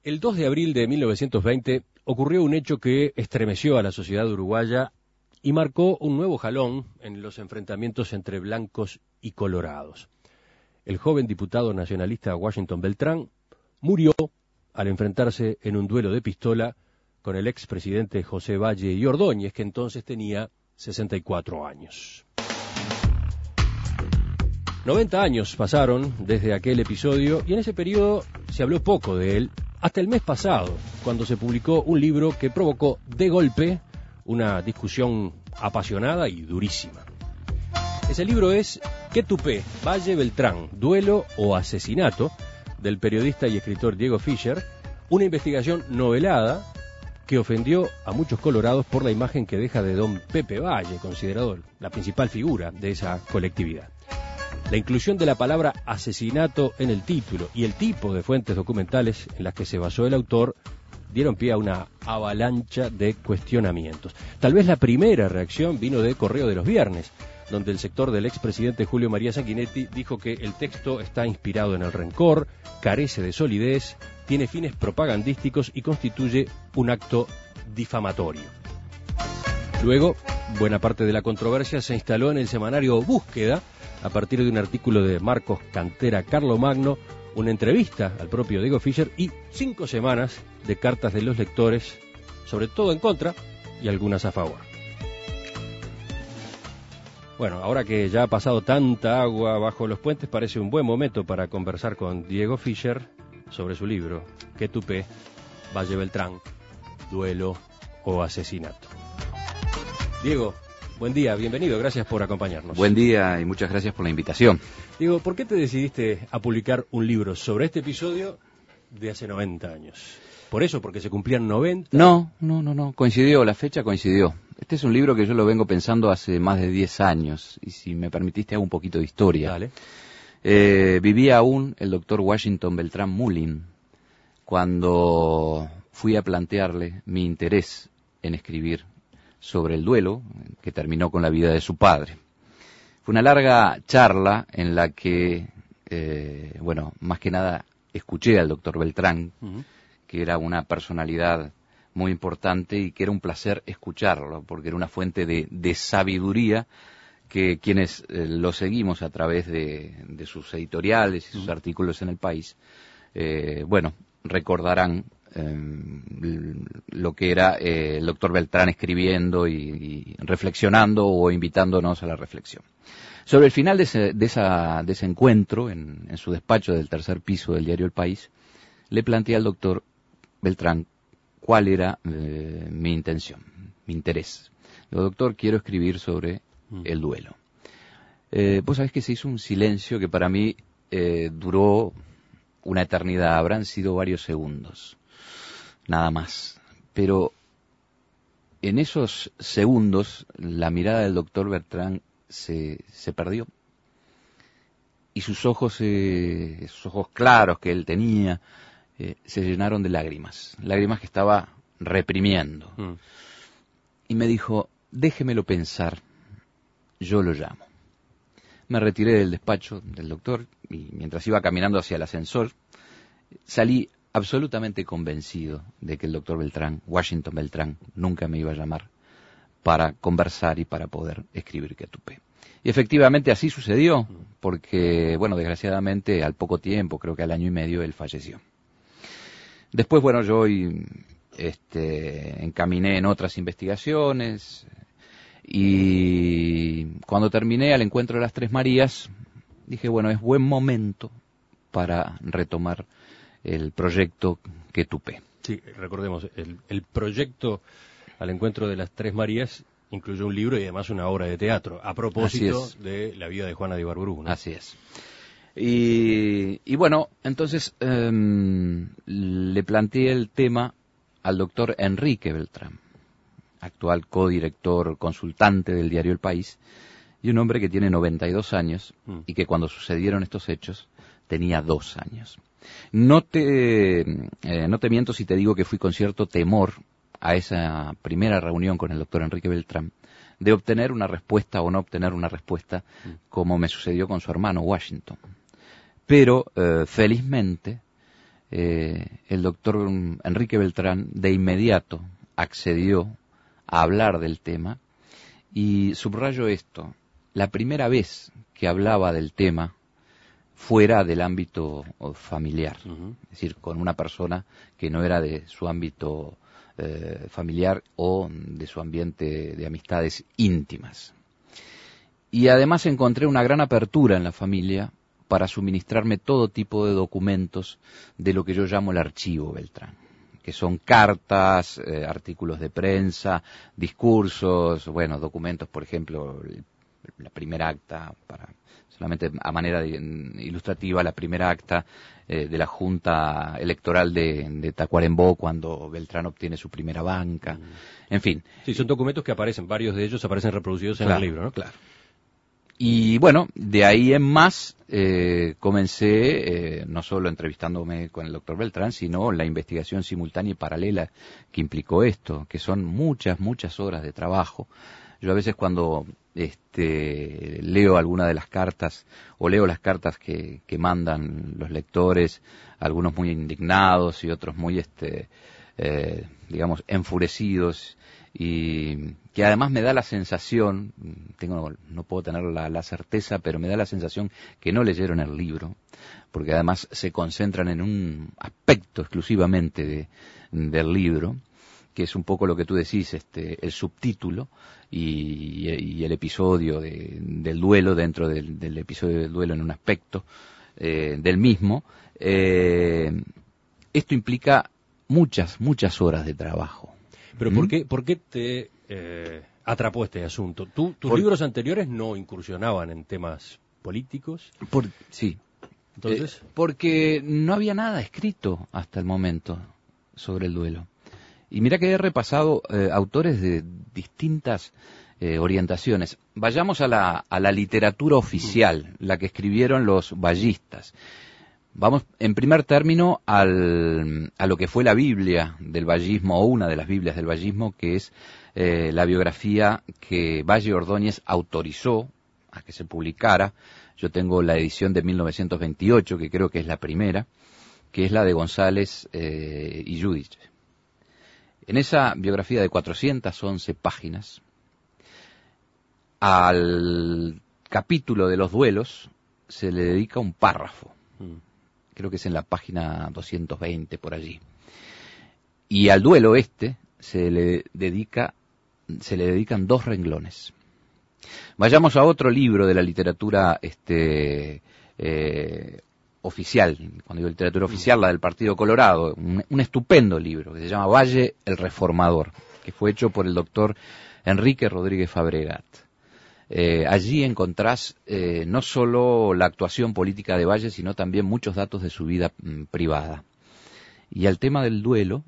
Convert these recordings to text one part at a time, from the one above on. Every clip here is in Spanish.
El 2 de abril de 1920 ocurrió un hecho que estremeció a la sociedad uruguaya y marcó un nuevo jalón en los enfrentamientos entre blancos y colorados. El joven diputado nacionalista Washington Beltrán murió al enfrentarse en un duelo de pistola con el expresidente José Valle y Ordóñez, que entonces tenía 64 años. 90 años pasaron desde aquel episodio y en ese periodo se habló poco de él, hasta el mes pasado, cuando se publicó un libro que provocó de golpe una discusión apasionada y durísima. Ese libro es ¿Qué tupé? Valle Beltrán, duelo o asesinato, del periodista y escritor Diego Fischer, una investigación novelada que ofendió a muchos colorados por la imagen que deja de don Pepe Valle, considerado la principal figura de esa colectividad. La inclusión de la palabra asesinato en el título y el tipo de fuentes documentales en las que se basó el autor dieron pie a una avalancha de cuestionamientos. Tal vez la primera reacción vino de Correo de los Viernes, donde el sector del expresidente Julio María Sanguinetti dijo que el texto está inspirado en el rencor, carece de solidez, tiene fines propagandísticos y constituye un acto difamatorio. Luego, buena parte de la controversia se instaló en el semanario Búsqueda, a partir de un artículo de Marcos Cantera Carlomagno, una entrevista al propio Diego Fischer y 5 semanas de cartas de los lectores, sobre todo en contra y algunas a favor. Bueno, ahora que ya ha pasado tanta agua bajo los puentes, parece un buen momento para conversar con Diego Fischer sobre su libro, ¿Qué tupé? Valle Beltrán, duelo o asesinato. Diego, buen día, bienvenido, gracias por acompañarnos. Buen día y muchas gracias por la invitación. Diego, ¿por qué te decidiste a publicar un libro sobre este episodio de hace 90 años? ¿Por eso? ¿Porque se cumplían 90? No, coincidió, la fecha coincidió. Este es un libro que yo lo vengo pensando hace más de 10 años, y si me permitiste hago un poquito de historia. Dale. Vivía aún el doctor Washington Beltrán Mullin cuando fui a plantearle mi interés en escribir sobre el duelo que terminó con la vida de su padre. Fue una larga charla en la que, más que nada escuché al doctor Beltrán, que era una personalidad muy importante y que era un placer escucharlo, porque era una fuente de sabiduría que quienes lo seguimos a través de sus editoriales y sus artículos en El País, recordarán lo que era el doctor Beltrán escribiendo y reflexionando o invitándonos a la reflexión. Sobre el final de ese encuentro, en su despacho del tercer piso del diario El País, le planteé al doctor Beltrán cuál era mi intención, mi interés. Digo, doctor, quiero escribir sobre el duelo. Vos sabés que se hizo un silencio que para mí duró una eternidad, habrán sido varios segundos, nada más. Pero en esos segundos la mirada del doctor Beltrán se perdió. Y sus ojos claros que él tenía, se llenaron de lágrimas que estaba reprimiendo. Y me dijo, déjemelo pensar, yo lo llamo. Me retiré del despacho del doctor y mientras iba caminando hacia el ascensor, salí absolutamente convencido de que el doctor Beltrán, Washington Beltrán, nunca me iba a llamar para conversar y para poder escribir ¿Qué tupé? Y efectivamente así sucedió, porque, desgraciadamente al poco tiempo, creo que al año y medio, él falleció. Después, yo encaminé en otras investigaciones y cuando terminé al encuentro de las Tres Marías, dije, es buen momento para retomar el proyecto ¿Qué tupé? Sí, recordemos, el proyecto al encuentro de las Tres Marías incluyó un libro y además una obra de teatro, a propósito de la vida de Juana de Ibarburu, ¿no? Así es. Y entonces le planteé el tema al doctor Enrique Beltrán, actual codirector consultante del diario El País, y un hombre que tiene 92 años y que cuando sucedieron estos hechos tenía 2 años. No te miento si te digo que fui con cierto temor a esa primera reunión con el doctor Enrique Beltrán, de obtener una respuesta o no obtener una respuesta, como me sucedió con su hermano Washington. Pero felizmente el doctor Enrique Beltrán de inmediato accedió a hablar del tema, y subrayo esto: la primera vez que hablaba del tema fuera del ámbito familiar, es decir, con una persona que no era de su ámbito familiar o de su ambiente de amistades íntimas. Y además encontré una gran apertura en la familia para suministrarme todo tipo de documentos de lo que yo llamo el archivo Beltrán, que son cartas, artículos de prensa, discursos, bueno, documentos, por ejemplo, la primera acta, solamente a manera ilustrativa, la primera acta de la Junta Electoral de Tacuarembó, cuando Beltrán obtiene su primera banca, en fin. Sí, son documentos que aparecen, varios de ellos aparecen reproducidos en el libro, ¿no? Claro. Y bueno, de ahí en más comencé, no solo entrevistándome con el doctor Beltrán, sino la investigación simultánea y paralela que implicó esto, que son muchas horas de trabajo. Yo a veces cuando leo alguna de las cartas, o leo las cartas que mandan los lectores, algunos muy indignados y otros muy, digamos, enfurecidos, y que además me da la sensación, no puedo tener la certeza, pero me da la sensación que no leyeron el libro, porque además se concentran en un aspecto exclusivamente del libro, que es un poco lo que tú decís, el subtítulo y el episodio del duelo, dentro del episodio del duelo en un aspecto del mismo. Esto implica muchas horas de trabajo. Pero ¿por qué te atrapó este asunto? ¿Tus libros anteriores no incursionaban en temas políticos? Sí. ¿Entonces? Porque no había nada escrito hasta el momento sobre el duelo. Y mira que he repasado autores de distintas orientaciones. Vayamos a la literatura oficial, la que escribieron los vallistas. Vamos, en primer término, a lo que fue la Biblia del vallismo, o una de las Biblias del vallismo, que es la biografía que Valle Ordóñez autorizó a que se publicara. Yo tengo la edición de 1928, que creo que es la primera, que es la de González y Judith. En esa biografía de 411 páginas, al capítulo de los duelos se le dedica un párrafo. Creo que es en la página 220, por allí. Y al duelo se le dedican 2 renglones. Vayamos a otro libro de la literatura oficial, cuando digo literatura oficial, la del Partido Colorado, un estupendo libro que se llama Valle el Reformador, que fue hecho por el doctor Enrique Rodríguez Fabregat. Allí encontrás no solo la actuación política de Valle, sino también muchos datos de su vida privada. Y al tema del duelo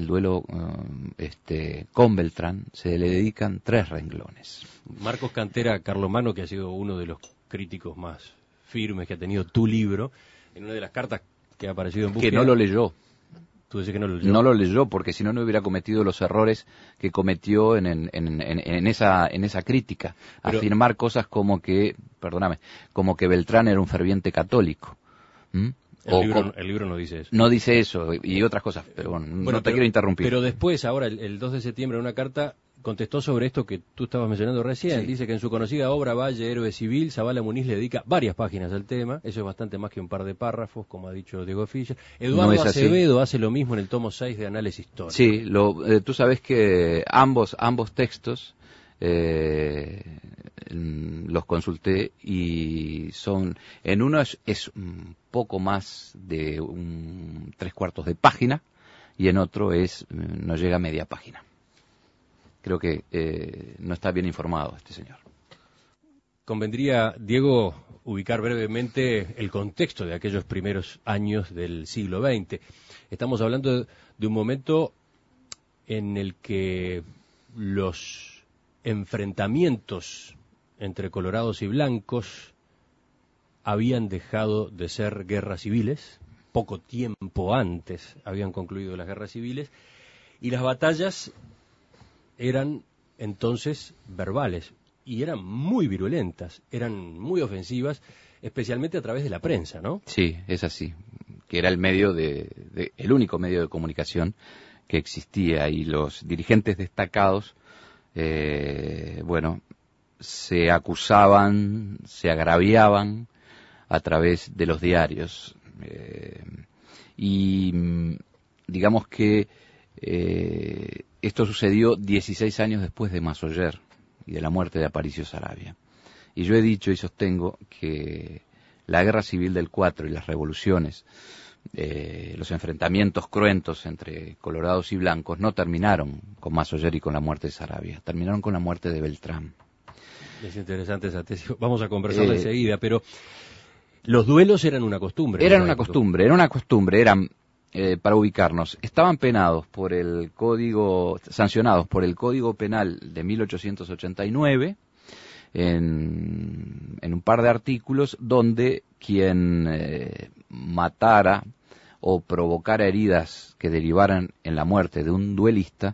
con Beltrán, se le dedican 3 renglones. Marcos Cantera Carlomano, que ha sido uno de los críticos más firmes que ha tenido tu libro, en una de las cartas que ha aparecido en Búsqueda... Que no lo leyó. ¿Tú dices que no lo leyó? No lo leyó, porque si no, no hubiera cometido los errores que cometió en esa crítica. Pero, afirmar cosas como que Beltrán era un ferviente católico. El libro no dice eso. No dice eso, y otras cosas, pero bueno, no te quiero interrumpir. Pero después, ahora, el 2 de septiembre, en una carta, contestó sobre esto que tú estabas mencionando recién. Sí. Dice que en su conocida obra Valle, Héroe Civil, Zavala Muniz le dedica varias páginas al tema. Eso es bastante más que un par de párrafos, como ha dicho Diego Fischer. Eduardo Acevedo hace lo mismo en el tomo 6 de Análisis Histórico. Sí, tú sabes que ambos textos los consulté, y en uno es un poco más de 3/4 de página, y en otro no llega a media página. Creo que no está bien informado este señor. Convendría, Diego, ubicar brevemente el contexto de aquellos primeros años del siglo XX. Estamos hablando de un momento en el que los enfrentamientos entre colorados y blancos habían dejado de ser guerras civiles. Poco tiempo antes habían concluido las guerras civiles, y las batallas eran entonces verbales, y eran muy virulentas, eran muy ofensivas, especialmente a través de la prensa, ¿no? Sí, es así. que era el único medio de comunicación que existía, y los dirigentes destacados, se acusaban, se agraviaban a través de los diarios. Y digamos que esto sucedió 16 años después de Massoyer y de la muerte de Aparicio Saravia. Y yo he dicho y sostengo que la guerra civil del 4 y las revoluciones, los enfrentamientos cruentos entre colorados y blancos no terminaron con Massoyer y con la muerte de Saravia, terminaron con la muerte de Beltrán. Es interesante esa tesis, vamos a conversarla enseguida, pero los duelos eran una costumbre. Eran una costumbre, para ubicarnos, estaban sancionados por el Código Penal de 1889, en un par de artículos donde quien matara o provocara heridas que derivaran en la muerte de un duelista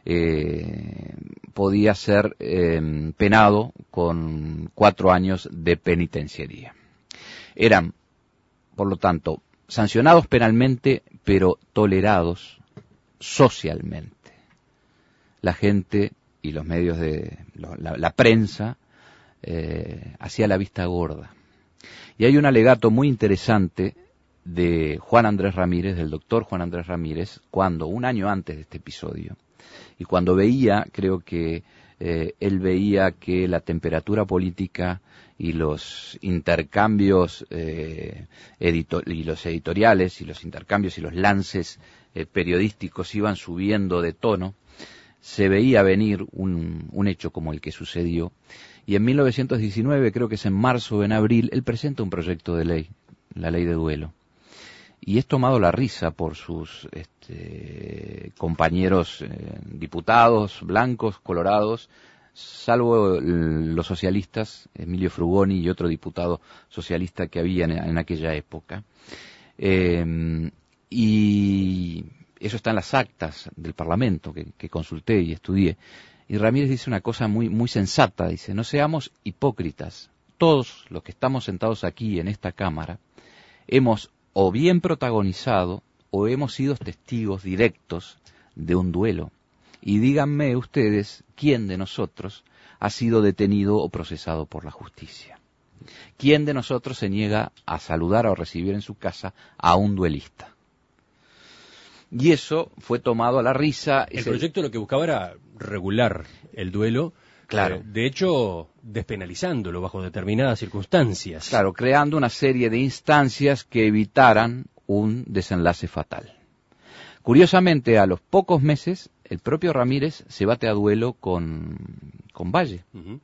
podía ser penado con 4 años de penitenciaría. Eran, por lo tanto, sancionados penalmente, pero tolerados socialmente. La gente y los medios la prensa hacía la vista gorda. Y hay un alegato muy interesante de Juan Andrés Ramírez, del doctor Juan Andrés Ramírez, cuando, un año antes de este episodio, y cuando creo que él veía que la temperatura política y los intercambios y los editoriales y los intercambios y los lances periodísticos iban subiendo de tono, se veía venir un hecho como el que sucedió, y en 1919, creo que es en marzo o en abril, él presenta un proyecto de ley, la ley de duelo, y es tomado la risa por sus compañeros diputados blancos, colorados, salvo los socialistas, Emilio Frugoni y otro diputado socialista que había en aquella época. Y eso está en las actas del Parlamento que consulté y estudié. Y Ramírez dice una cosa muy, muy sensata, dice: no seamos hipócritas. Todos los que estamos sentados aquí en esta Cámara hemos o bien protagonizado o hemos sido testigos directos de un duelo. Y díganme ustedes quién de nosotros ha sido detenido o procesado por la justicia. ¿Quién de nosotros se niega a saludar o recibir en su casa a un duelista? Y eso fue tomado a la risa. El proyecto lo que buscaba era regular el duelo, claro, de hecho despenalizándolo bajo determinadas circunstancias. Claro, creando una serie de instancias que evitaran un desenlace fatal. Curiosamente, a los pocos meses, el propio Ramírez se bate a duelo con Valle. Uh-huh.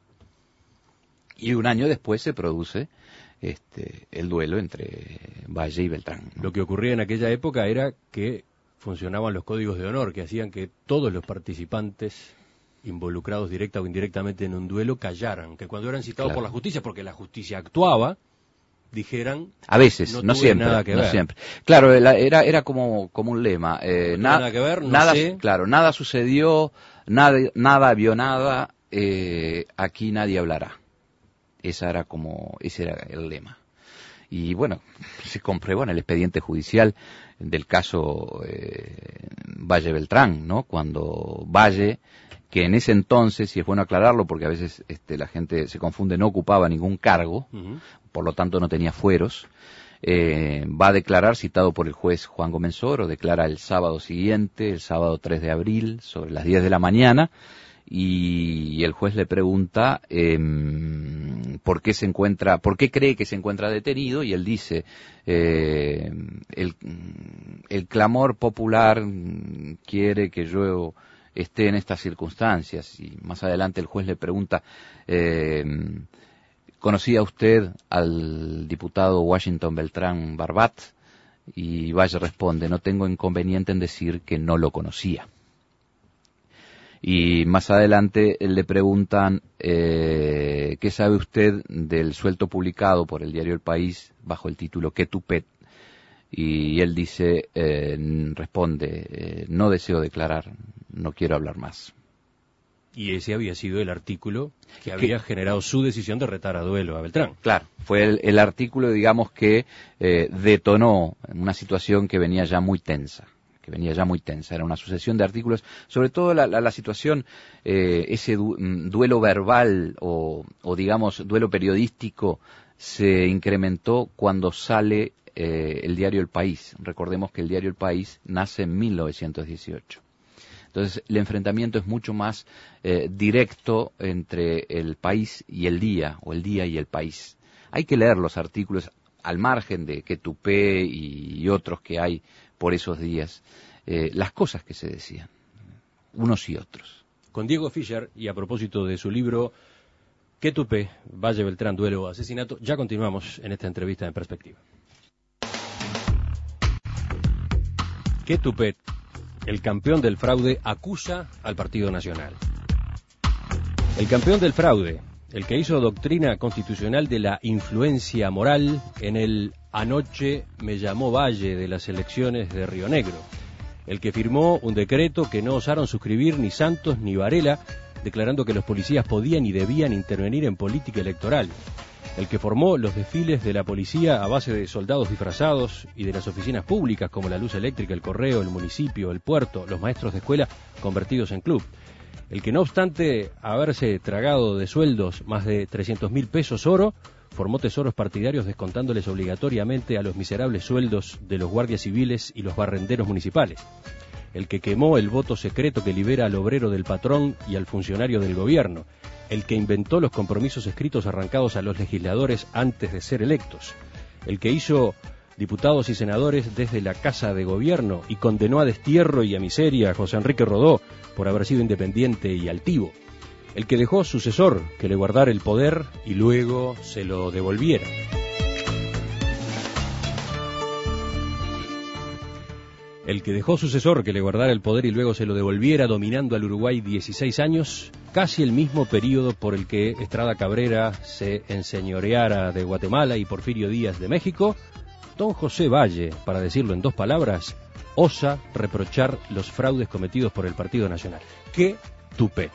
Y un año después se produce el duelo entre Valle y Beltrán, ¿no? Lo que ocurría en aquella época era que funcionaban los códigos de honor, que hacían que todos los participantes involucrados directa o indirectamente en un duelo callaran, que cuando eran citados por la justicia, porque la justicia actuaba, dijeran... A veces, no siempre, nada que ver. Siempre. Claro, era como un lema. Nada que ver, no sé. Claro, nada sucedió, nada vio nada, aquí nadie hablará. Ese era el lema. Y bueno, se comprueba en el expediente judicial del caso Valle Beltrán, ¿no? Cuando Valle, que en ese entonces, y es bueno aclararlo porque a veces la gente se confunde, no ocupaba ningún cargo, uh-huh, por lo tanto no tenía fueros, va a declarar, citado por el juez Juan Gómez Oro, declara el sábado siguiente, el sábado 3 de abril, sobre las 10 de la mañana, y el juez le pregunta por qué cree que se encuentra detenido, y él dice el clamor popular quiere que yo esté en estas circunstancias. Y más adelante el juez le pregunta ¿conocía usted al diputado Washington Beltrán Barbat? Y Valle responde: no tengo inconveniente en decir que no lo conocía. Y más adelante le preguntan ¿qué sabe usted del suelto publicado por el diario El País bajo el título «Que tupet?» Y él responde: no deseo declarar, no quiero hablar más. Y ese había sido el artículo que había generado su decisión de retar a duelo a Beltrán. Claro, fue el artículo, digamos, que detonó una situación que venía ya muy tensa. Era una sucesión de artículos, sobre todo la situación, ese duelo verbal o digamos duelo periodístico se incrementó cuando sale el diario El País. Recordemos que el diario El País nace en 1918. Entonces el enfrentamiento es mucho más directo entre El País y El Día, o El Día y El País. Hay que leer los artículos al margen de que Tupé y otros que hay por esos días, las cosas que se decían, unos y otros. Con Diego Fischer, y a propósito de su libro ¿Qué Tupé? Valle Beltrán, duelo o asesinato, ya continuamos en esta entrevista en Perspectiva. ¿Qué Tupé? El campeón del fraude acusa al Partido Nacional. El campeón del fraude, el que hizo doctrina constitucional de la influencia moral en el anoche me llamó Valle de las elecciones de Río Negro, el que firmó un decreto que no osaron suscribir ni Santos ni Varela, declarando que los policías podían y debían intervenir en política electoral, el que formó los desfiles de la policía a base de soldados disfrazados y de las oficinas públicas como la luz eléctrica, el correo, el municipio, el puerto, los maestros de escuela convertidos en club, el que no obstante haberse tragado de sueldos más de 300.000 pesos oro, formó tesoros partidarios descontándoles obligatoriamente a los miserables sueldos de los guardias civiles y los barrenderos municipales, el que quemó el voto secreto que libera al obrero del patrón y al funcionario del gobierno, el que inventó los compromisos escritos arrancados a los legisladores antes de ser electos, el que hizo diputados y senadores desde la Casa de Gobierno y condenó a destierro y a miseria a José Enrique Rodó por haber sido independiente y altivo, el que dejó sucesor que le guardara el poder y luego se lo devolviera. El que dejó sucesor que le guardara el poder y luego se lo devolviera, dominando al Uruguay 16 años, casi el mismo período por el que Estrada Cabrera se enseñoreara de Guatemala y Porfirio Díaz de México, don José Valle, para decirlo en 2 palabras, osa reprochar los fraudes cometidos por el Partido Nacional. ¡Qué tupé!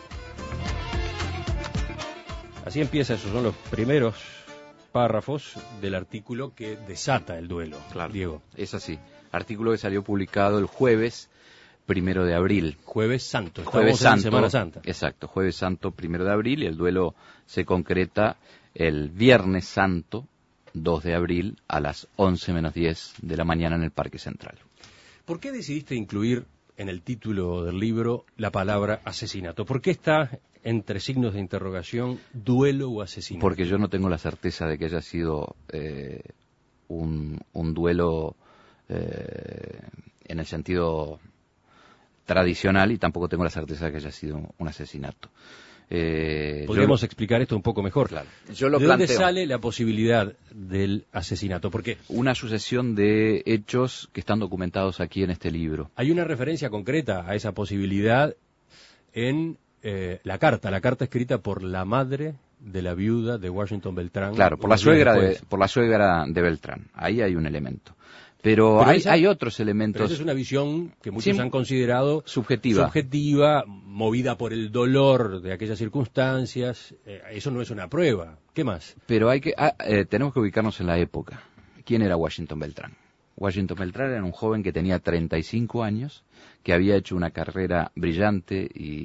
Así empieza, esos son los primeros párrafos del artículo que desata el duelo. Claro, Diego. Es así. Artículo que salió publicado el jueves 1 de abril. Jueves Santo. Jueves Santo, en Semana Santa. Exacto, Jueves Santo 1 de abril, y el duelo se concreta el Viernes Santo 2 de abril a las 11 menos 10 de la mañana en el Parque Central. ¿Por qué decidiste incluir en el título del libro la palabra asesinato? ¿Por qué está entre signos de interrogación duelo o asesinato? Porque yo no tengo la certeza de que haya sido un duelo en el sentido tradicional, y tampoco tengo la certeza de que haya sido un asesinato. Podríamos explicar esto un poco mejor. Claro. Yo lo ¿De planteo. dónde sale la posibilidad del asesinato? Porque una sucesión de hechos que están documentados aquí en este libro. Hay una referencia concreta a esa posibilidad en la carta escrita por la madre de la viuda de Washington Beltrán. Claro, por la suegra de Beltrán. Ahí hay un elemento. Pero hay otros elementos. Pero esa es una visión que muchos han considerado subjetiva, movida por el dolor de aquellas circunstancias. Eso no es una prueba. ¿Qué más? Pero tenemos que ubicarnos en la época. ¿Quién era Washington Beltrán? Washington Beltrán era un joven que tenía 35 años, que había hecho una carrera brillante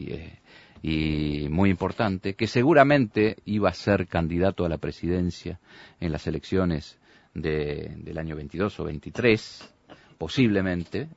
y muy importante, que seguramente iba a ser candidato a la presidencia en las elecciones del año 22 o 23, posiblemente.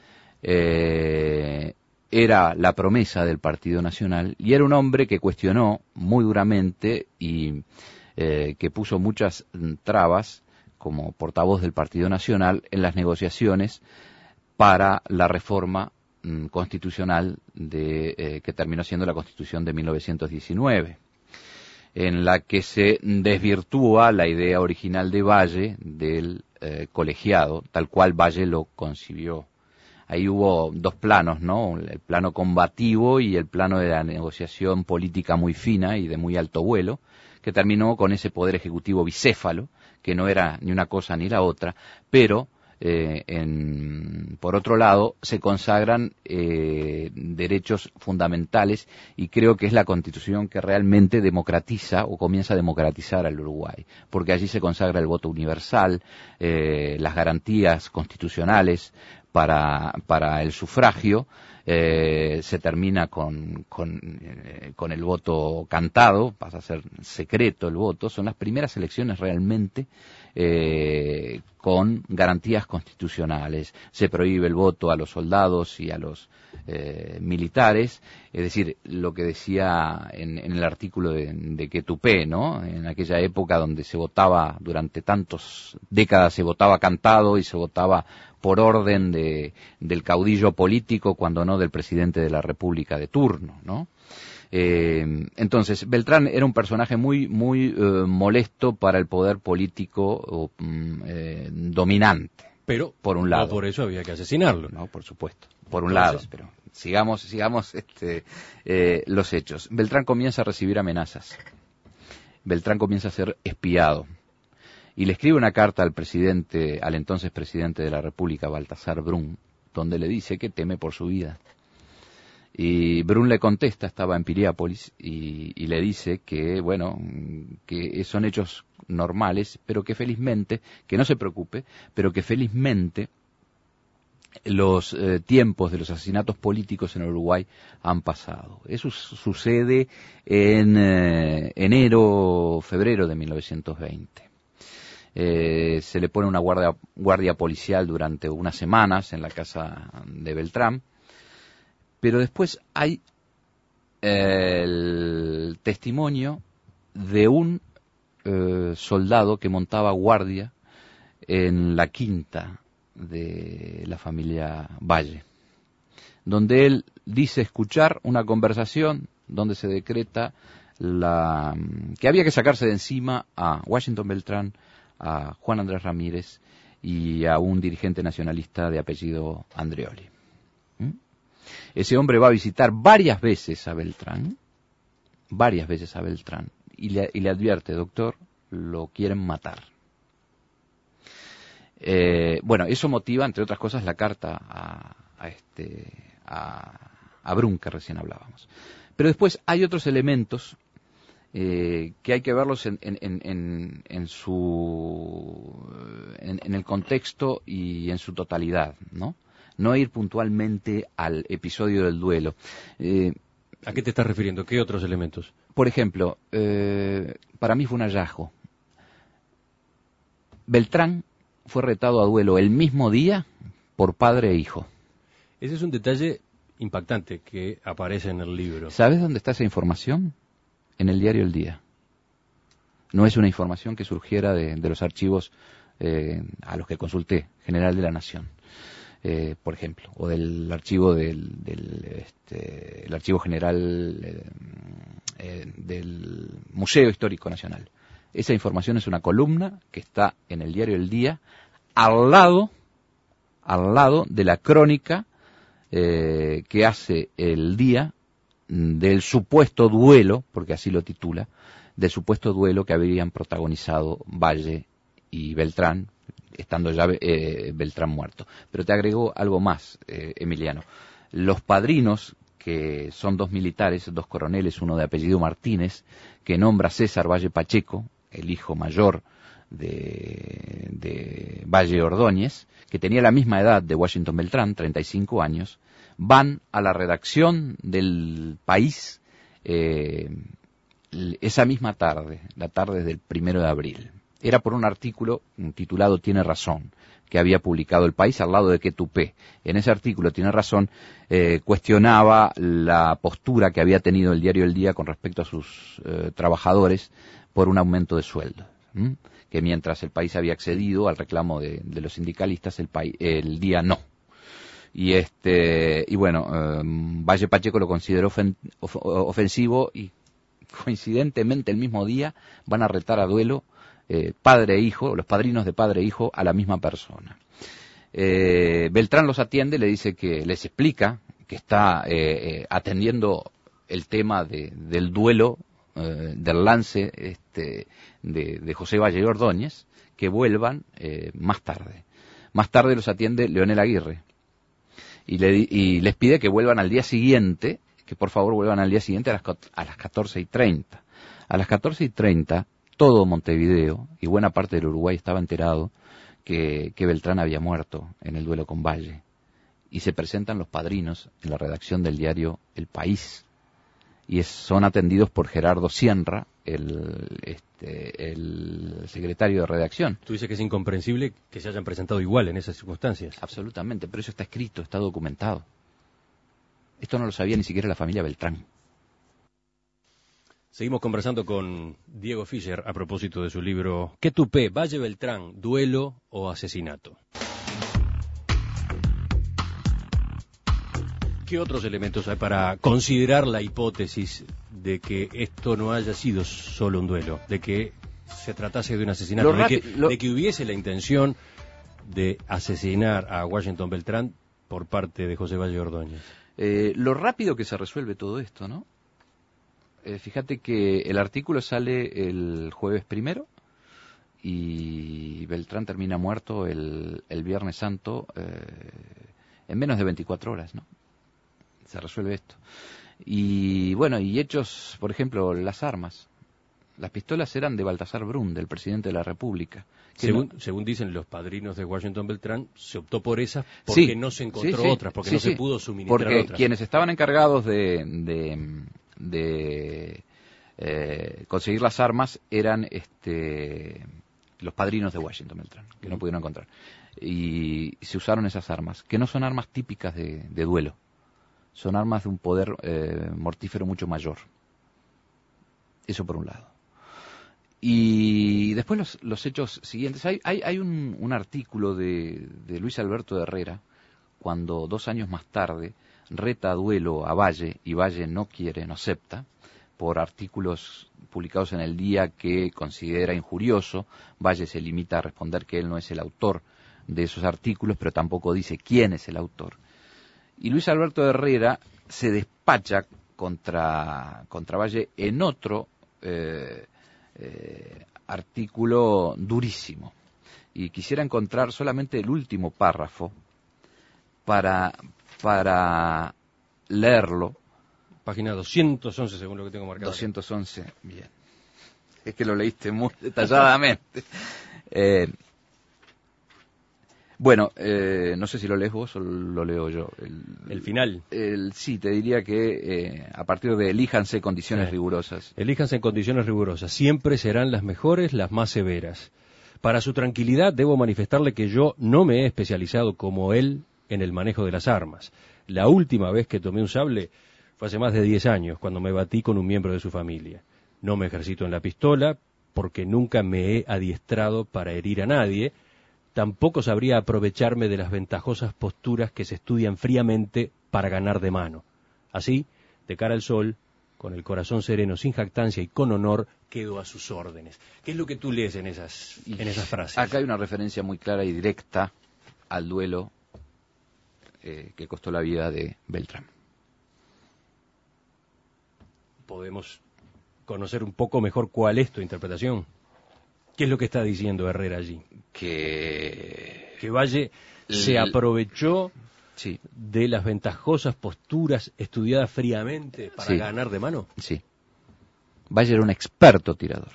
Era la promesa del Partido Nacional, y era un hombre que cuestionó muy duramente y que puso muchas trabas como portavoz del Partido Nacional en las negociaciones para la reforma constitucional que terminó siendo la Constitución de 1919, en la que se desvirtúa la idea original de Valle del colegiado, tal cual Valle lo concibió. Ahí hubo 2 planos, ¿no? El plano combativo y el plano de la negociación política muy fina y de muy alto vuelo, que terminó con ese poder ejecutivo bicéfalo, que no era ni una cosa ni la otra, pero por otro lado, se consagran derechos fundamentales, y creo que es la Constitución que realmente democratiza o comienza a democratizar al Uruguay, porque allí se consagra el voto universal, las garantías constitucionales para el sufragio. Se termina con el voto cantado, pasa a ser secreto el voto. Son las primeras elecciones realmente con garantías constitucionales. Se prohíbe el voto a los soldados y a los militares, es decir, lo que decía en el artículo de Quetupé, ¿no? En aquella época donde se votaba, durante tantas décadas se votaba cantado y se votaba por orden del caudillo político, cuando no del presidente de la República de turno, ¿no? Entonces, Beltrán era un personaje muy molesto para el poder político dominante. Pero por un lado, no por eso había que asesinarlo. No, por supuesto, por un lado, pero sigamos los hechos. Beltrán comienza a recibir amenazas. Beltrán comienza a ser espiado. Y le escribe una carta al entonces presidente de la República, Baltasar Brum, donde le dice que teme por su vida. Y Brum le contesta, estaba en Piriápolis, y le dice que, bueno, que son hechos normales, pero que felizmente, que no se preocupe, pero que felizmente los tiempos de los asesinatos políticos en Uruguay han pasado. Eso sucede en febrero de 1920. Se le pone una guardia policial durante unas semanas en la casa de Beltrán, pero después hay el testimonio de un soldado que montaba guardia en la quinta de la familia Valle, donde él dice escuchar una conversación donde se decreta que había que sacarse de encima a Washington Beltrán, a Juan Andrés Ramírez y a un dirigente nacionalista de apellido Andreoli. Ese hombre va a visitar varias veces a Beltrán, y le advierte: doctor, lo quieren matar. Bueno, eso motiva, entre otras cosas, la carta a Brum, que recién hablábamos. Pero después hay otros elementos que hay que verlos en el contexto y en su totalidad, ¿no? No ir puntualmente al episodio del duelo. ¿A qué te estás refiriendo? ¿Qué otros elementos? Por ejemplo, para mí fue un hallazgo. Beltrán fue retado a duelo el mismo día por padre e hijo. Ese es un detalle impactante que aparece en el libro. ¿Sabes dónde está esa información? En el diario El Día. No es una información que surgiera de los archivos a los que consulté, General de la Nación, por ejemplo, o del archivo el archivo general del Museo Histórico Nacional. Esa información es una columna que está en el diario El Día, al lado de la crónica que hace El Día del supuesto duelo, porque así lo titula, del supuesto duelo que habrían protagonizado Valle y Beltrán, estando ya Beltrán muerto. Pero te agrego algo más, Emiliano. Los padrinos, que son dos militares, dos coroneles, uno de apellido Martínez, que nombra César Valle Pacheco, el hijo mayor de Valle Ordóñez, que tenía la misma edad de Washington Beltrán, 35 años, van a la redacción del País esa misma tarde, la tarde del 1 de abril. Era por un artículo titulado Tiene razón, que había publicado El País al lado de Quetupé. En ese artículo, Tiene razón, cuestionaba la postura que había tenido el diario El Día con respecto a sus trabajadores por un aumento de sueldo. Que mientras El País había accedido al reclamo de los sindicalistas, el Día no. Y bueno, Valle Pacheco lo consideró ofensivo, y coincidentemente el mismo día van a retar a duelo padre e hijo, los padrinos de padre e hijo, a la misma persona. Beltrán los atiende, les explica que está atendiendo el tema del duelo, del lance de José Valle Ordóñez, que vuelvan más tarde. Más tarde los atiende Leonel Aguirre y les pide que vuelvan al día siguiente, que por favor vuelvan al día siguiente a las 14:30. A las 14:30 todo Montevideo y buena parte del Uruguay estaba enterado que Beltrán había muerto en el duelo con Valle. Y se presentan los padrinos en la redacción del diario El País. Y son atendidos por Gerardo Sienra, el secretario de redacción. Tú dices que es incomprensible que se hayan presentado igual en esas circunstancias. Absolutamente, pero eso está escrito, está documentado. Esto no lo sabía ni siquiera la familia Beltrán. Seguimos conversando con Diego Fischer a propósito de su libro ¿Qué tupé? Valle Beltrán, duelo o asesinato. ¿Qué otros elementos hay para considerar la hipótesis de que esto no haya sido solo un duelo, de que se tratase de un asesinato, de que hubiese la intención de asesinar a Washington Beltrán por parte de José Valle Ordóñez? Lo rápido que se resuelve todo esto, ¿no? Fíjate que el artículo sale el jueves 1 y Beltrán termina muerto el Viernes Santo en menos de 24 horas, ¿no? Se resuelve esto. Y bueno, y hechos, por ejemplo, las armas. Las pistolas eran de Baltasar Brum, del presidente de la República. Según dicen los padrinos de Washington Beltrán, se optó por esas porque no se encontró otras, porque no se pudo suministrar porque otras. Quienes estaban encargados de conseguir las armas eran los padrinos de Washington Beltrán, que no pudieron encontrar. Y se usaron esas armas, que no son armas típicas de duelo. Son armas de un poder mortífero mucho mayor. Eso por un lado. Y después los hechos siguientes. Hay un artículo de Luis Alberto de Herrera, cuando 2 años más tarde reta a duelo a Valle, y Valle no quiere, no acepta, por artículos publicados en El Día que considera injurioso. Valle se limita a responder que él no es el autor de esos artículos, pero tampoco dice quién es el autor. Y Luis Alberto de Herrera se despacha contra Valle en otro artículo durísimo. Y quisiera encontrar solamente el último párrafo para leerlo. Página 211, según lo que tengo marcado. 211, bien. Es que lo leíste muy detalladamente. Bueno, no sé si lo lees vos o lo leo yo. El final. Sí, te diría que a partir de elíjanse condiciones rigurosas. Elíjanse en condiciones rigurosas. Siempre serán las mejores, las más severas. Para su tranquilidad debo manifestarle que yo no me he especializado como él en el manejo de las armas. La última vez que tomé un sable fue hace más de 10 años, cuando me batí con un miembro de su familia. No me ejercito en la pistola, porque nunca me he adiestrado para herir a nadie. Tampoco sabría aprovecharme de las ventajosas posturas que se estudian fríamente para ganar de mano. Así, de cara al sol, con el corazón sereno, sin jactancia y con honor, quedo a sus órdenes. ¿Qué es lo que tú lees en esas frases? Acá hay una referencia muy clara y directa al duelo que costó la vida de Beltrán. Podemos conocer un poco mejor cuál es tu interpretación. ¿Qué es lo que está diciendo Herrera allí? Que Valle se aprovechó de las ventajosas posturas estudiadas fríamente para ganar de mano. Sí. Valle era un experto tirador.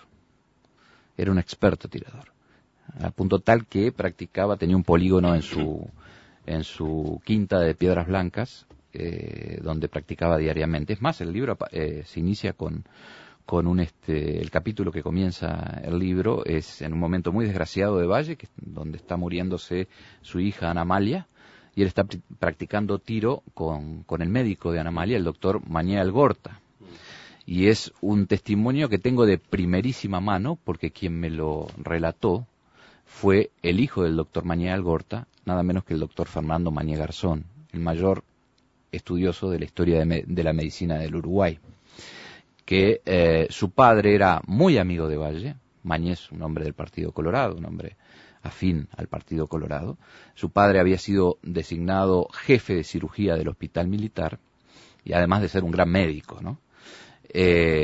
Al punto tal que tenía un polígono en su quinta de Piedras Blancas, donde practicaba diariamente. Es más, el libro se inicia con el capítulo que comienza el libro es en un momento muy desgraciado de Valle, donde está muriéndose su hija Ana Amalia, y él está practicando tiro con el médico de Ana Amalia, el doctor Mañé Algorta. Y es un testimonio que tengo de primerísima mano, porque quien me lo relató fue el hijo del doctor Mañé Algorta, nada menos que el doctor Fernando Mañé Garzón, el mayor estudioso de la historia de la medicina del Uruguay. Que su padre era muy amigo de Valle. Mañé es un hombre del Partido Colorado, un hombre afín al Partido Colorado. Su padre había sido designado jefe de cirugía del Hospital Militar, y además de ser un gran médico, ¿no?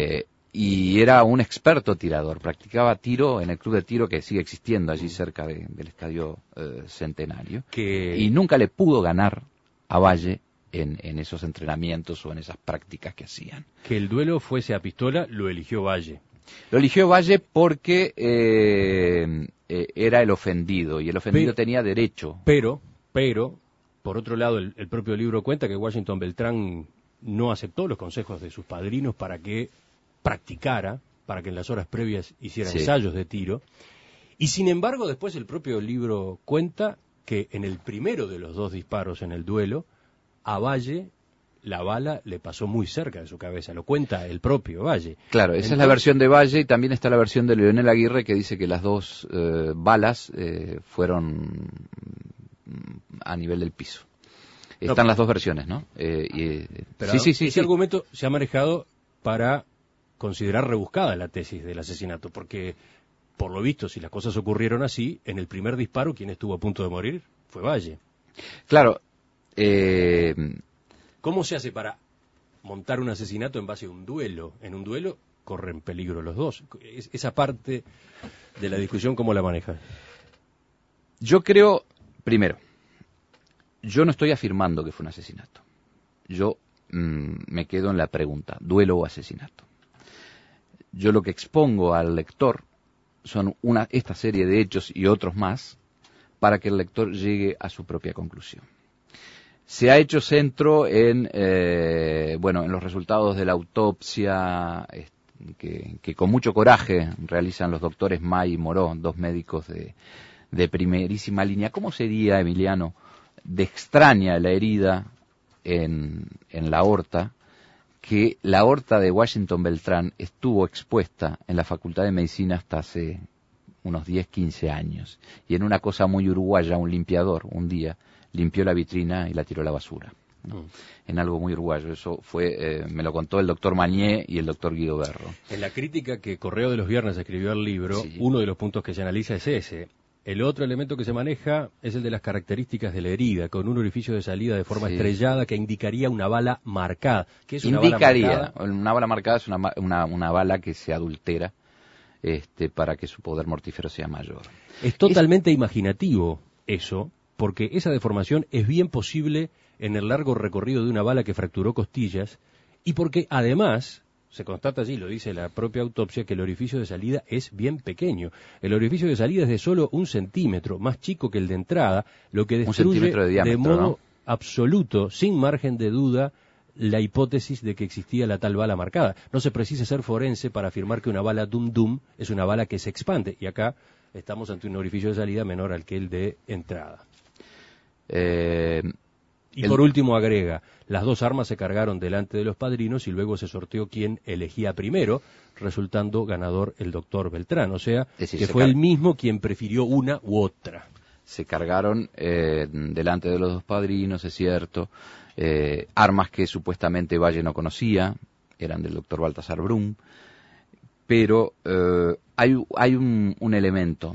y era un experto tirador, practicaba tiro en el club de tiro que sigue existiendo allí cerca del Estadio Centenario, y nunca le pudo ganar a Valle en esos entrenamientos o en esas prácticas que hacían. Que el duelo fuese a pistola lo eligió Valle. Lo eligió Valle porque era el ofendido, y el ofendido tenía derecho. Pero, por otro lado, el propio libro cuenta que Washington Beltrán no aceptó los consejos de sus padrinos para que practicara, para que en las horas previas hiciera ensayos de tiro, y sin embargo después el propio libro cuenta que en el primero de los 2 disparos en el duelo, a Valle la bala le pasó muy cerca de su cabeza, lo cuenta el propio Valle. Claro, esa es la versión de Valle, y también está la versión de Leonel Aguirre, que dice que las 2 balas fueron a nivel del piso. Están las 2 versiones, ¿no? Pero ese argumento se ha manejado para considerar rebuscada la tesis del asesinato, porque, por lo visto, si las cosas ocurrieron así, en el primer disparo, quien estuvo a punto de morir fue Valle. Claro. ¿Cómo se hace para montar un asesinato en base a un duelo? En un duelo corren peligro los dos. Esa parte de la discusión, ¿cómo la manejas? Yo creo, primero, yo no estoy afirmando que fue un asesinato. Yo me quedo en la pregunta, ¿duelo o asesinato? Yo lo que expongo al lector son esta serie de hechos y otros más para que el lector llegue a su propia conclusión. Se ha hecho centro en los resultados de la autopsia que con mucho coraje realizan los doctores May y Moró, 2 médicos de primerísima línea. ¿Cómo sería, Emiliano, de extraña la herida en la aorta, que la aorta de Washington Beltrán estuvo expuesta en la Facultad de Medicina hasta hace unos 10, 15 años, y en una cosa muy uruguaya, un limpiador un día limpió la vitrina y la tiró a la basura, ¿no? En algo muy uruguayo. Eso fue, me lo contó el doctor Mañé y el doctor Guido Berro. En la crítica que Correo de los Viernes escribió al libro, uno de los puntos que se analiza es ese. El otro elemento que se maneja es el de las características de la herida, con un orificio de salida de forma estrellada que indicaría una bala marcada. ¿Qué es una bala marcada? Una bala marcada es una bala que se adultera para que su poder mortífero sea mayor. Es totalmente imaginativo eso, porque esa deformación es bien posible en el largo recorrido de una bala que fracturó costillas, y porque además se constata allí, lo dice la propia autopsia, que el orificio de salida es bien pequeño. El orificio de salida es de solo 1 centímetro, más chico que el de entrada, lo que destruye de modo absoluto, sin margen de duda, la hipótesis de que existía la tal bala marcada. No se precisa ser forense para afirmar que una bala dum-dum es una bala que se expande, y acá estamos ante un orificio de salida menor al que el de entrada. Y por último agrega, las 2 armas se cargaron delante de los padrinos y luego se sorteó quién elegía primero, resultando ganador el doctor Beltrán, o sea, que fue él mismo quien prefirió una u otra. Se cargaron delante de los 2 padrinos, es cierto, armas que supuestamente Valle no conocía, eran del doctor Baltasar Brum, pero hay un elemento,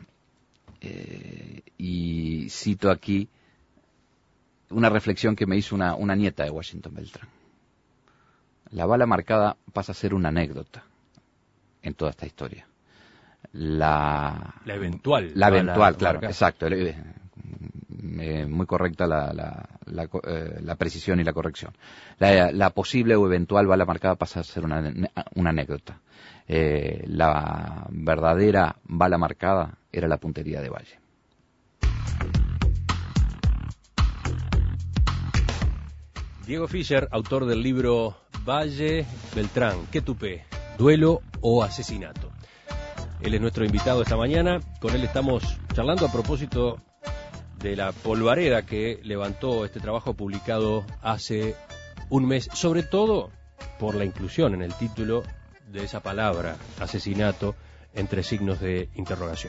y cito aquí una reflexión que me hizo una nieta de Washington Beltrán. La bala marcada pasa a ser una anécdota en toda esta historia. La eventual, claro, marcada. Exacto. Muy correcta la precisión y la corrección. La posible o eventual bala marcada pasa a ser una anécdota. La verdadera bala marcada era la puntería de Valle. Diego Fischer, autor del libro Valle Beltrán, ¿qué tupé? ¿Duelo o asesinato? Él es nuestro invitado esta mañana. Con él estamos charlando a propósito de la polvareda que levantó este trabajo publicado hace un mes, sobre todo por la inclusión en el título de esa palabra, asesinato, entre signos de interrogación.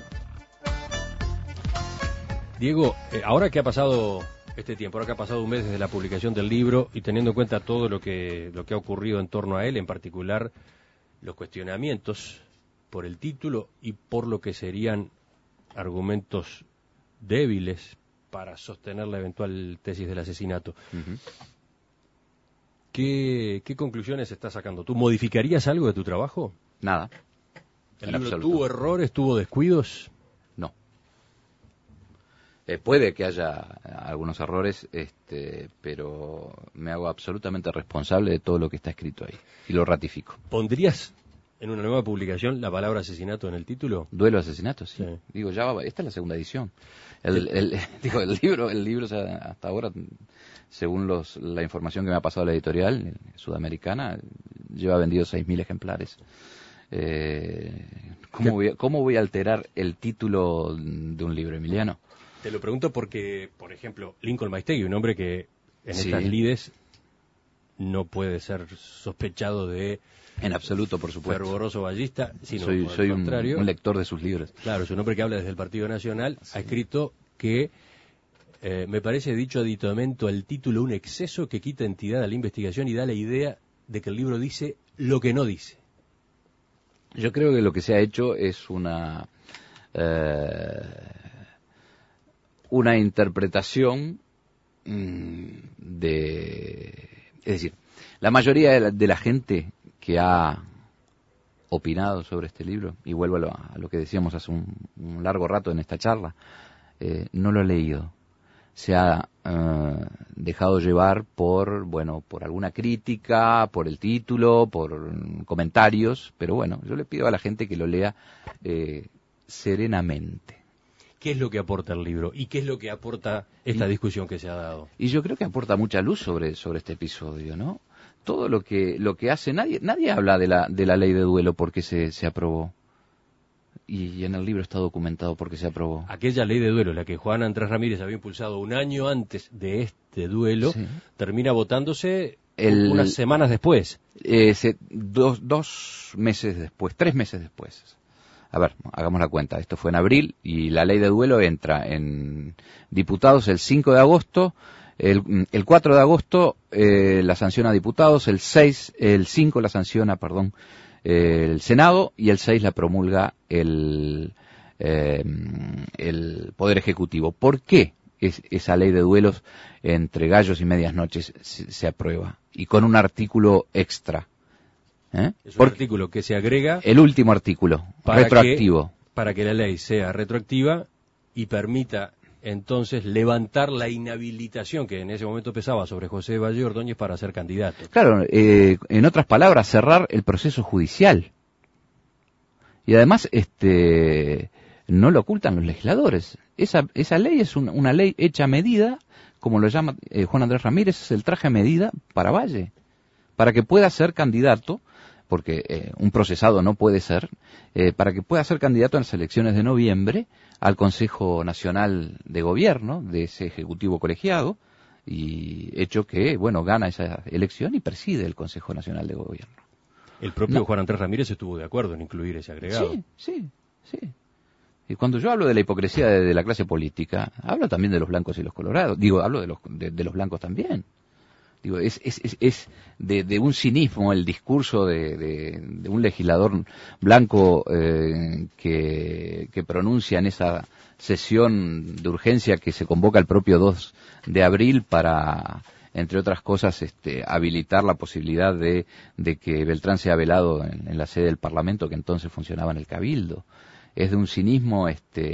Diego, ahora que ha pasado este tiempo, ahora que ha pasado un mes desde la publicación del libro y teniendo en cuenta todo lo que ha ocurrido en torno a él, en particular los cuestionamientos por el título y por lo que serían argumentos débiles para sostener la eventual tesis del asesinato. Uh-huh. ¿Qué conclusiones estás sacando? ¿Tú modificarías algo de tu trabajo? Nada. ¿El libro tuvo errores, tuvo descuidos? No. Puede que haya algunos errores, pero me hago absolutamente responsable de todo lo que está escrito ahí y lo ratifico. ¿Pondrías en una nueva publicación la palabra asesinato en el título? Duelo asesinato, sí. Sí. Digo, esta es la segunda edición. El libro hasta ahora, según la información que me ha pasado la editorial sudamericana, lleva vendido 6.000 ejemplares. ¿Cómo voy a alterar el título de un libro, Emiliano? Te lo pregunto porque, por ejemplo, Lincoln Maistegui, un hombre que en Sí. estas lides no puede ser sospechado de En absoluto, por supuesto. fervoroso ballista, sino Soy por el contrario. un lector de sus libros. Claro, es un hombre que habla desde el Partido Nacional, Sí. ha escrito que me parece dicho aditamento al título un exceso que quita entidad a la investigación y da la idea de que el libro dice lo que no dice. Yo creo que lo que se ha hecho es una interpretación es decir, la mayoría de la gente que ha opinado sobre este libro, y vuelvo a lo que decíamos hace un largo rato en esta charla, no lo ha leído. Se ha dejado llevar por alguna crítica, por el título, por comentarios, pero bueno, yo le pido a la gente que lo lea serenamente. ¿Qué es lo que aporta el libro? ¿Y qué es lo que aporta esta discusión que se ha dado? Y yo creo que aporta mucha luz sobre este episodio, ¿no? Todo lo que hace, nadie habla de la ley de duelo porque se aprobó. Y en el libro está documentado porque se aprobó. Aquella ley de duelo, la que Juan Andrés Ramírez había impulsado un año antes de este duelo, Sí. termina votándose unas semanas después. 2 meses después, 3 meses después. A ver, hagamos la cuenta. Esto fue en abril y la ley de duelo entra en diputados el 5 de agosto. El 4 de agosto la sanciona diputados, el 5 la sanciona, el Senado, y el 6 la promulga el Poder Ejecutivo. ¿Por qué esa ley de duelos entre gallos y medias noches se aprueba? Y con un artículo extra. Es un artículo que se agrega el último artículo, retroactivo. Para que la ley sea retroactiva y permita entonces levantar la inhabilitación que en ese momento pesaba sobre José Valle Ordóñez para ser candidato. Claro, en otras palabras, cerrar el proceso judicial. Y además, no lo ocultan los legisladores. Esa ley es una ley hecha a medida, como lo llama Juan Andrés Ramírez, es el traje a medida para Valle, para que pueda ser candidato, porque un procesado no puede ser, para que pueda ser candidato en las elecciones de noviembre al Consejo Nacional de Gobierno de ese Ejecutivo colegiado, y hecho que, gana esa elección y preside el Consejo Nacional de Gobierno. El propio Juan Andrés Ramírez estuvo de acuerdo en incluir ese agregado. Sí. Y cuando yo hablo de la hipocresía de la clase política, hablo también de los blancos y los colorados. Hablo de los blancos también. Es de un cinismo el discurso de un legislador blanco que pronuncia en esa sesión de urgencia que se convoca el propio 2 de abril para, entre otras cosas, habilitar la posibilidad de que Beltrán sea velado en la sede del Parlamento, que entonces funcionaba en el Cabildo. Es de un cinismo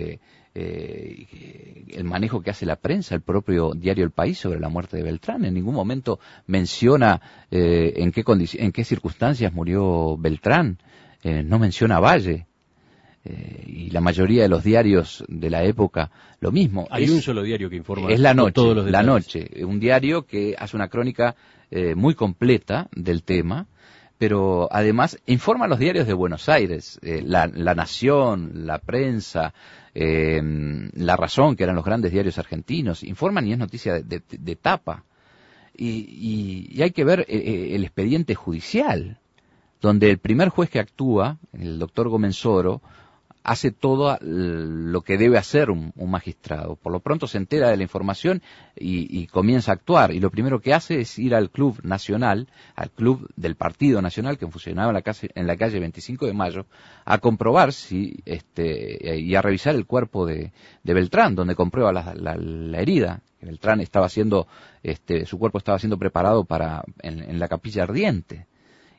el manejo que hace la prensa, el propio diario El País, sobre la muerte de Beltrán. En ningún momento menciona en qué circunstancias murió Beltrán, no menciona a Valle, y la mayoría de los diarios de la época lo mismo. Hay un solo diario que informa. Es La Noche, todos los detalles. La Noche, un diario que hace una crónica muy completa del tema, pero además informa a los diarios de Buenos Aires, la Nación, La Prensa, La Razón, que eran los grandes diarios argentinos, informan y es noticia de tapa. Y hay que ver el expediente judicial, donde el primer juez que actúa, el doctor Gómez-Soro, hace todo lo que debe hacer un magistrado. Por lo pronto se entera de la información y comienza a actuar. Y lo primero que hace es ir al Club Nacional, al Club del Partido Nacional, que funcionaba en la calle 25 de Mayo, a comprobar y a revisar el cuerpo de Beltrán, donde comprueba la herida. Beltrán estaba su cuerpo estaba siendo preparado en la capilla ardiente.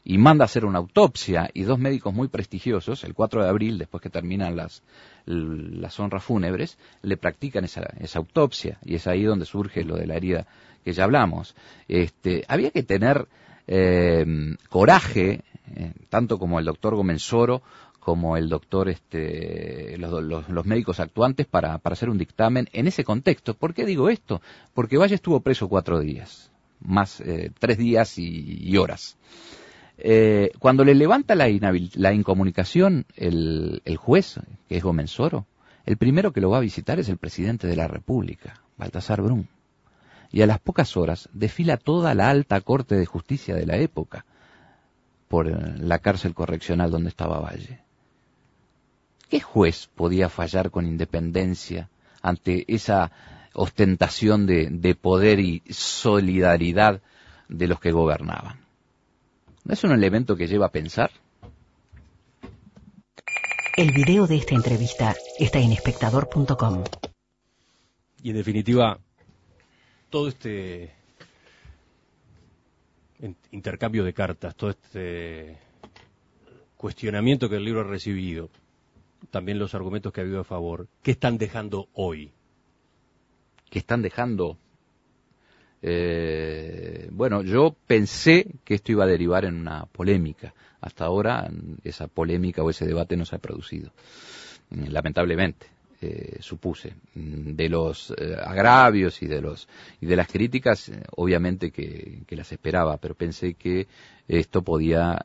y manda a hacer una autopsia, y 2 médicos muy prestigiosos, el 4 de abril, después que terminan las honras fúnebres, le practican esa autopsia, y es ahí donde surge lo de la herida que ya hablamos. Había que tener coraje, tanto como el doctor Gomensoro, como el doctor, los médicos actuantes para hacer un dictamen en ese contexto. ¿Por qué digo esto? Porque Valle estuvo preso 4 días, más 3 días y horas. Cuando le levanta la incomunicación el juez, que es Gomensoro, el primero que lo va a visitar es el presidente de la República, Baltasar Brum. Y a las pocas horas desfila toda la alta corte de justicia de la época por la cárcel correccional donde estaba Valle. ¿Qué juez podía fallar con independencia ante esa ostentación de poder y solidaridad de los que gobernaban? ¿No es un elemento que lleva a pensar? El video de esta entrevista está en espectador.com. Y en definitiva, todo este intercambio de cartas, todo este cuestionamiento que el libro ha recibido, también los argumentos que ha habido a favor, ¿qué están dejando hoy? ¿Qué están dejando? Bueno, yo pensé que esto iba a derivar en una polémica. Hasta ahora esa polémica o ese debate no se ha producido, lamentablemente. Supuse de los agravios y de las críticas, obviamente que las esperaba, pero pensé que esto podía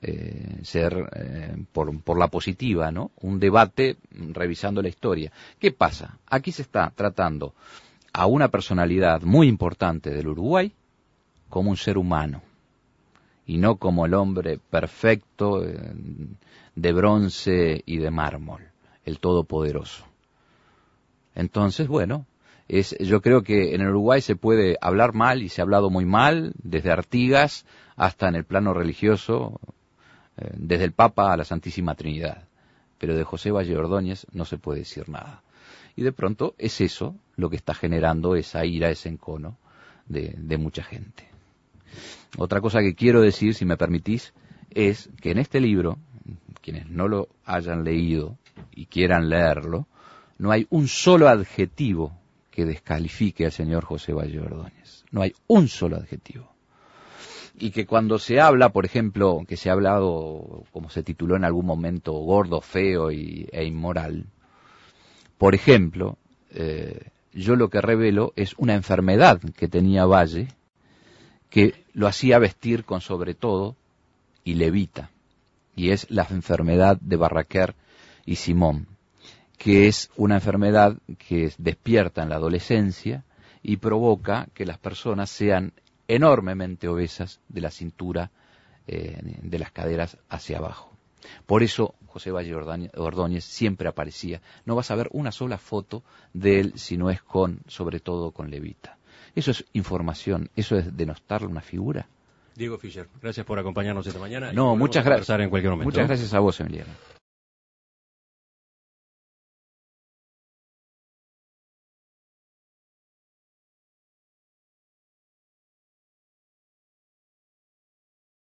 ser por la positiva, ¿no? Un debate revisando la historia. ¿Qué pasa? Aquí se está tratando a una personalidad muy importante del Uruguay como un ser humano y no como el hombre perfecto de bronce y de mármol, el todopoderoso. Entonces, bueno, yo creo que en el Uruguay se puede hablar mal y se ha hablado muy mal, desde Artigas hasta en el plano religioso, desde el Papa a la Santísima Trinidad, pero de José Valle Ordóñez no se puede decir nada. Y de pronto es eso lo que está generando esa ira, ese encono de mucha gente. Otra cosa que quiero decir, si me permitís, es que en este libro, quienes no lo hayan leído y quieran leerlo, no hay un solo adjetivo que descalifique al señor José Valle Ordóñez. No hay un solo adjetivo. Y que cuando se habla, por ejemplo, que se ha hablado, como se tituló en algún momento, gordo, feo e inmoral, por ejemplo, yo lo que revelo es una enfermedad que tenía Valle, que lo hacía vestir con sobre todo y levita, y es la enfermedad de Barraquer y Simón, que es una enfermedad que despierta en la adolescencia y provoca que las personas sean enormemente obesas de la cintura, de las caderas hacia abajo. Por eso José Valle Ordóñez siempre aparecía. No vas a ver una sola foto de él si no es sobre todo con levita. Eso es información, eso es denostarle una figura. Diego Fischer, gracias por acompañarnos esta mañana. No, muchas gracias. En cualquier momento. Muchas gracias a vos, Emiliano.